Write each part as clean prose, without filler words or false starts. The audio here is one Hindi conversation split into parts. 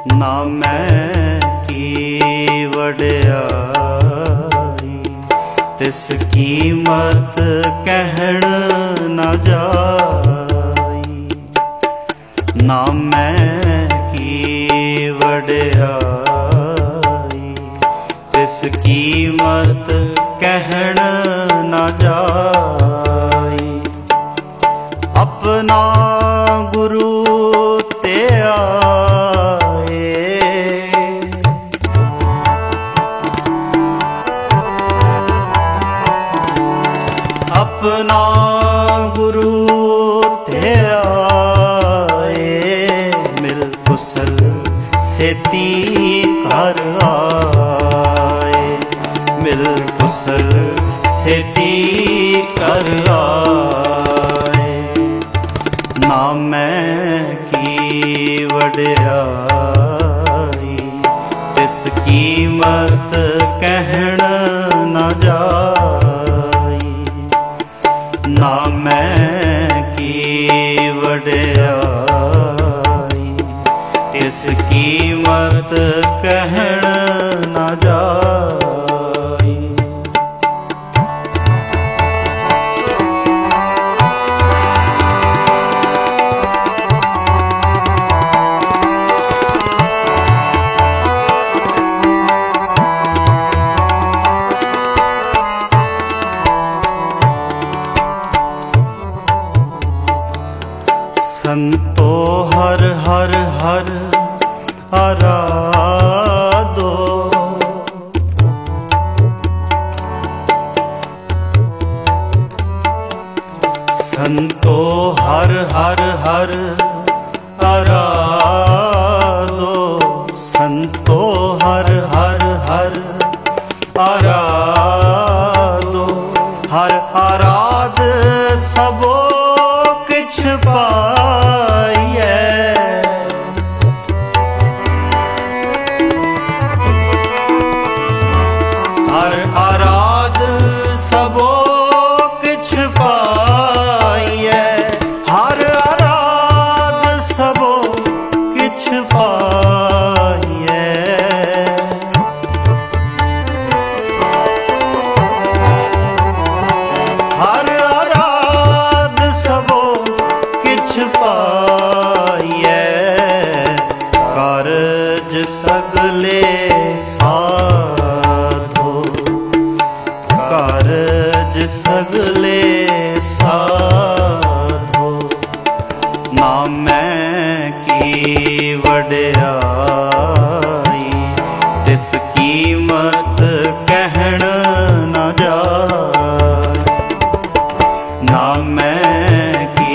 नामै की वड्याई तिस कीमत कहण न जाई। नामै की वड्याई तिस कीमत कहण न जाई। अपना गुरु ते अपना गुरु ते आए, मिल कुशल सेती घर आए, मिल कुशल सेती घर आए। नामै की वड्याई तिस कीमत कहण न जाई। नामै की वड्याई तिस कीमत कहण न जाई। संतो हर हर हर आराधो, संतो हर हर हर आराधो, संतो हर हर हर आराधो। हर आराध सबो किछ पाइए, हर आराध सबो किछ पाइए, हर आराध सबो किछ पाइए। हर आराध सबो किछ पाइए, कारज सगले साधो, कारज सगले साधो। नामै की वड्याई तिस कीमत कहण न जाई। नामै की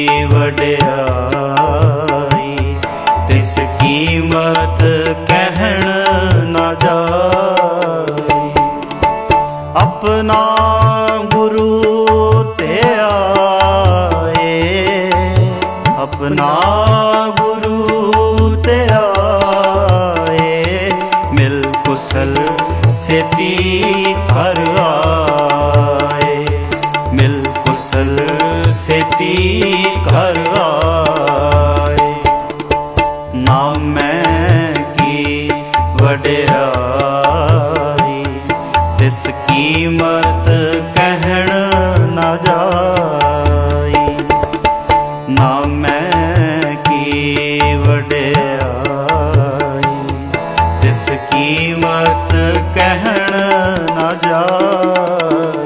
वड्याई तिस कीमत कहण न जाई। अपना गुरु ते आए, अपना गुरु ते आए, मिल कुशल सेती घर आए, मिल कुशल सेती घर आए। नामै की वड्याई तिस कीमत कहण न जाई। नामै की वड्याई तिस कीमत कहण न जाई।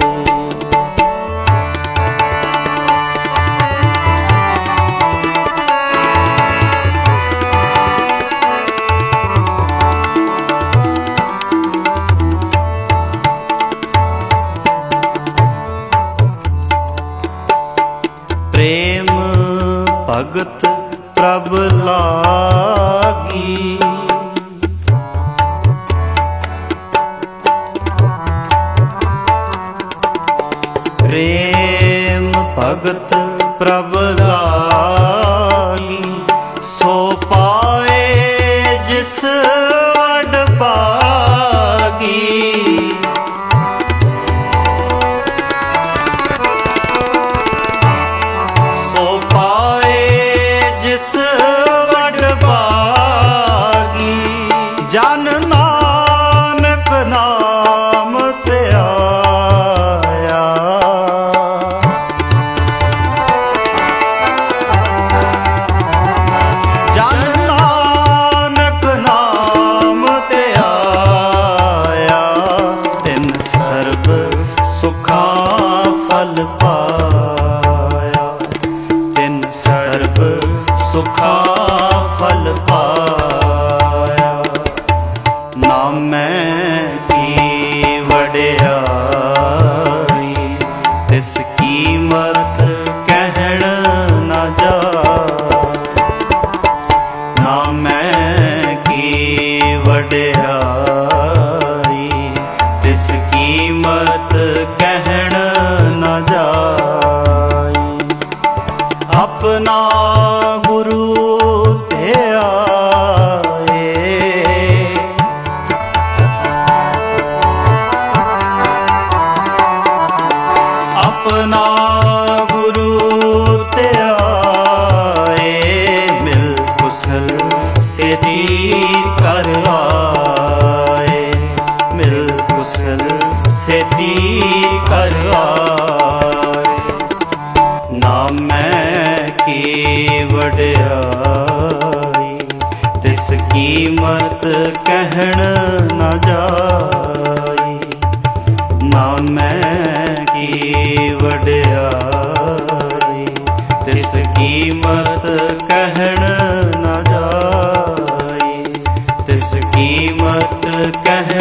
प्रेम भगत प्रभ लागी, प्रेम भगत प्रभ लागी, सो पाए जिस वड पागी। सो पाए जिस वड पागी, कीमत कहण न जाई। नामै की वड्याई तिस कीमत कहण न जाई। तिस कीमत कहण